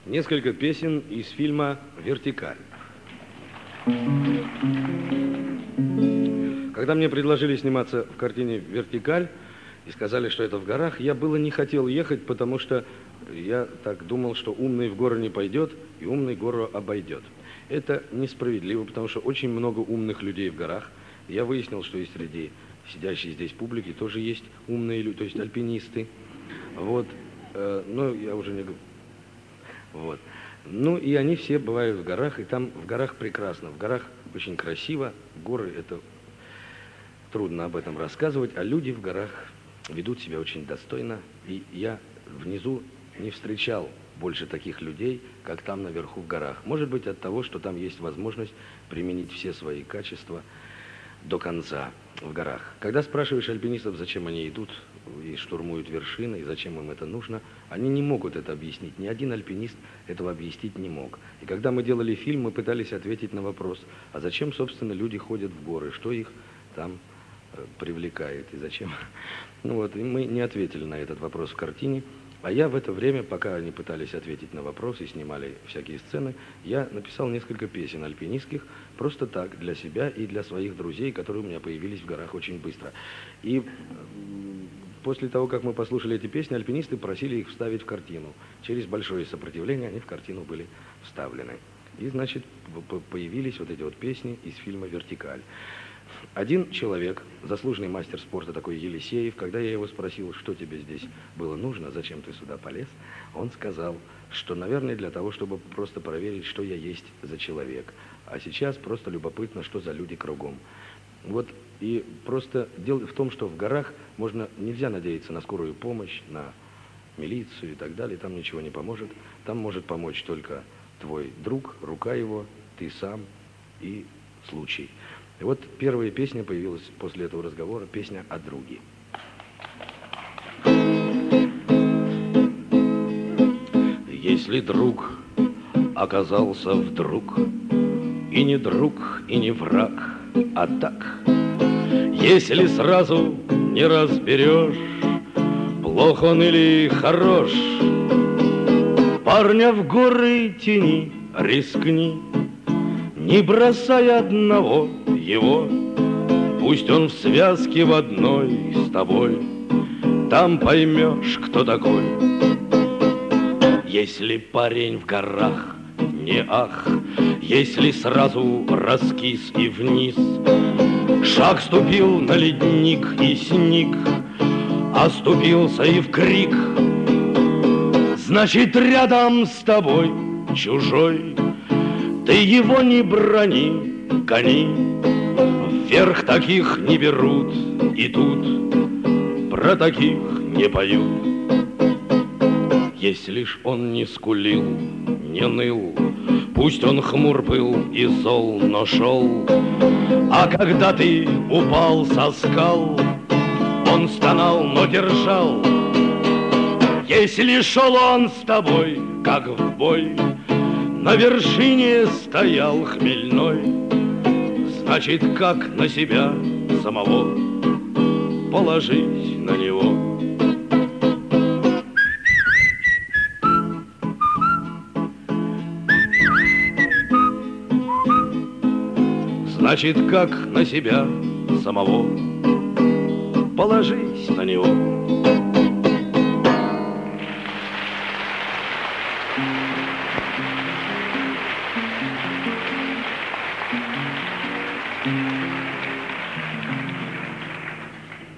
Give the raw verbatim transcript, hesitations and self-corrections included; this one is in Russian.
Несколько песен из фильма «Вертикаль». Когда мне предложили сниматься в картине «Вертикаль» и сказали, что это в горах, я было не хотел ехать, потому что я так думал, что умный в горы не пойдет и умный гору обойдет. Это несправедливо, потому что очень много умных людей в горах. Я выяснил, что и среди сидящей здесь публики тоже есть умные люди, то есть альпинисты. Вот, э, но я уже не говорю. Вот. Ну и они все бывают в горах, и там в горах прекрасно, в горах очень красиво, горы это трудно об этом рассказывать, а люди в горах ведут себя очень достойно, и я внизу не встречал больше таких людей, как там наверху в горах. Может быть, от того, что там есть возможность применить все свои качества до конца в горах. Когда спрашиваешь альпинистов, зачем они идут и штурмуют вершины, и зачем им это нужно, они не могут это объяснить. Ни один альпинист этого объяснить не мог. И когда мы делали фильм, мы пытались ответить на вопрос, а зачем, собственно, люди ходят в горы, что их там э, привлекает и зачем. Ну вот, и мы не ответили на этот вопрос в картине. А я в это время, пока они пытались ответить на вопрос и снимали всякие сцены, я написал несколько песен альпинистских, просто так, для себя и для своих друзей, которые у меня появились в горах очень быстро. И после того, как мы послушали эти песни, альпинисты просили их вставить в картину. Через большое сопротивление они в картину были вставлены. И, значит, появились вот эти вот песни из фильма «Вертикаль». Один человек, заслуженный мастер спорта такой Елисеев, когда я его спросил, что тебе здесь было нужно, зачем ты сюда полез, он сказал, что, наверное, для того, чтобы просто проверить, что я есть за человек. А сейчас просто любопытно, что за люди кругом. Вот и просто дело в том, что в горах можно, нельзя надеяться на скорую помощь, на милицию и так далее, там ничего не поможет. Там может помочь только твой друг, рука его, ты сам и случай. И вот первая песня появилась после этого разговора, песня о друге. Если друг оказался вдруг и не друг, и не враг, а так, если сразу не разберешь, плох он или хорош, парня в горы тяни, рискни, не бросай одного его, пусть он в связке в одной с тобой, там поймешь, кто такой. Если парень в горах не ах, если сразу раскис и вниз, шаг ступил на ледник и сник, оступился и в крик, значит, рядом с тобой чужой, ты его не брони, гони, вверх таких не берут, и тут про таких не поют. Если ж он не скулил, не ныл, пусть он хмур был и зол, но шел, а когда ты упал со скал, он стонал, но держал. Если шел он с тобой, как в бой, на вершине стоял хмельной, значит, как на себя самого положить на него. Значит, как на себя самого положить на него. Thank you.